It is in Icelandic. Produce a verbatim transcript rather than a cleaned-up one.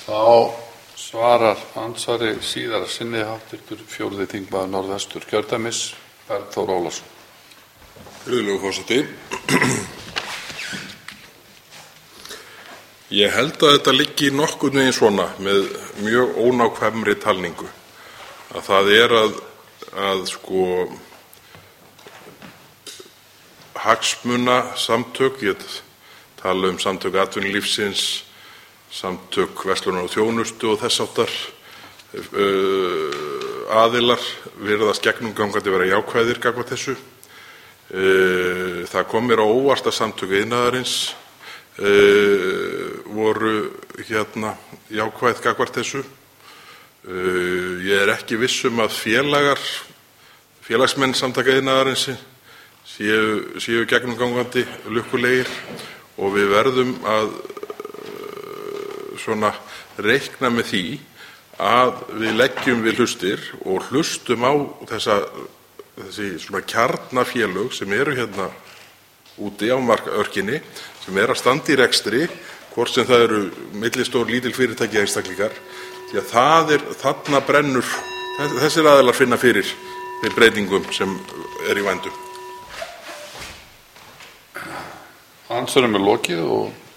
Þá svarar andsvari síðara sinni háttvirtur fjórði þingmaður Norðvesturkjördæmis, Bergþór Ólason. Virðulegur forseti. Ég held að þetta liggi nokkurn veginn svona með mjög ónákvæmri talningu. Að það er að, að sko hagsmunasamtök, ég tala um samtök atvinnulífsins, samtök verslunar og þjónustu og þess háttar uh, aðilar virðast gegnumgangandi vera jákvæðir gagnvart þessu. Uh, það kom mér á óvart að samtök iðnaðarins uh, voru hérna jákvæð gagnvart þessu. Uh, ég er ekki viss um að félagar, félagsmenn samtaka iðnaðarins séu, séu gegnumgangandi lukkulegir og við verðum að svona reikna með því að við leggjum við hlustir og hlustum á þessa, þessi svona kjarnafélög sem eru hérna úti á örkinni, sem eru að standa í rekstri, hvort sem það eru millistór, lítil fyrirtæki einstaklingar, því að það er, þarna brennur, þessir aðilar finna fyrir þeim breytingum sem er í vændum. Andsvörum er lokið og